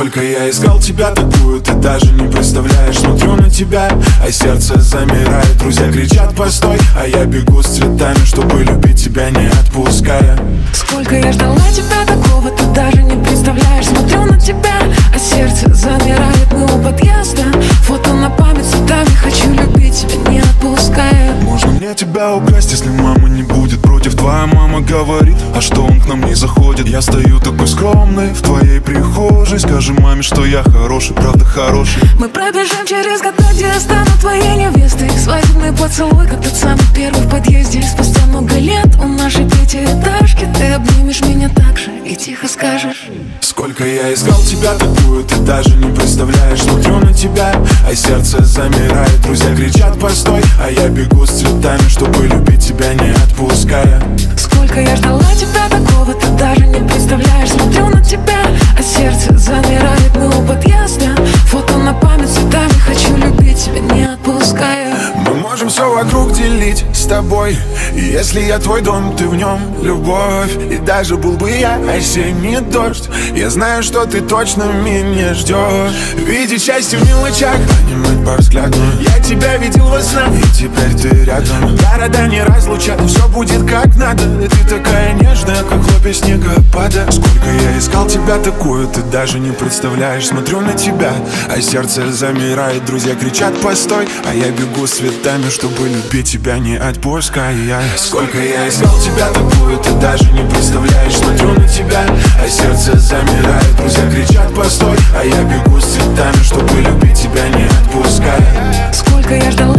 Сколько я искал тебя такую, ты даже не представляешь. Смотрю на тебя, а сердце замирает. Друзья кричат постой, а я бегу с цветами, чтобы любить тебя не отпуская. Сколько я ждала тебя такого, ты даже не представляешь. Смотрю на тебя, а сердце замирает. Мы у подъезда, фото на память цветами. Хочу любить тебя не отпуская. Можно мне тебя украсть, если мама не будет против? Твоя мама говорит, а что он к нам не заходит? Я стою такой скромный в твоей прихожей. Скажи маме, что я хороший, правда хороший. Мы пробежим через года, где я стану твоей невестой. Свадебный поцелуй, как тот самый первый в подъезде. Спустя много лет у нашей пятиэтажки ты обнимешь меня так же и тихо скажешь: сколько я искал тебя такую, ты даже не представляешь. Смотрю на тебя, а сердце замирает. Друзья кричат постой, а я бегу с цветами, чтобы любить тебя не отпуская. Сколько я ждала тебя такого, ты даже не представляешь. Смотрю на тебя, а сердце замирает. Мы у подъезда, фото на память цветами. Хочу любить тебя не отпуская. Мы можем все вокруг делить с тобой, и если я твой дом, ты в нем любовь. И даже был бы я осенний дождь, я знаю, что ты точно меня ждешь. Видеть счастье в мелочах, понимать по взгляду. Я тебя видел во снах, и теперь ты рядом. Города не разлучат, все будет как надо. Ты такая нежная, как хлопья снегопада. Сколько я искал тебя такую, ты даже не представляешь. Смотрю на тебя, а сердце замирает. Друзья кричат постой, а я бегу с цветами, чтобы любить тебя не отпуская. Сколько я искал тебя такую, ты даже не представляешь. Смотрю на тебя, а сердце замирает. Друзья кричат постой, а я бегу с цветами, чтобы любить тебя не отпуская. Сколько я ждала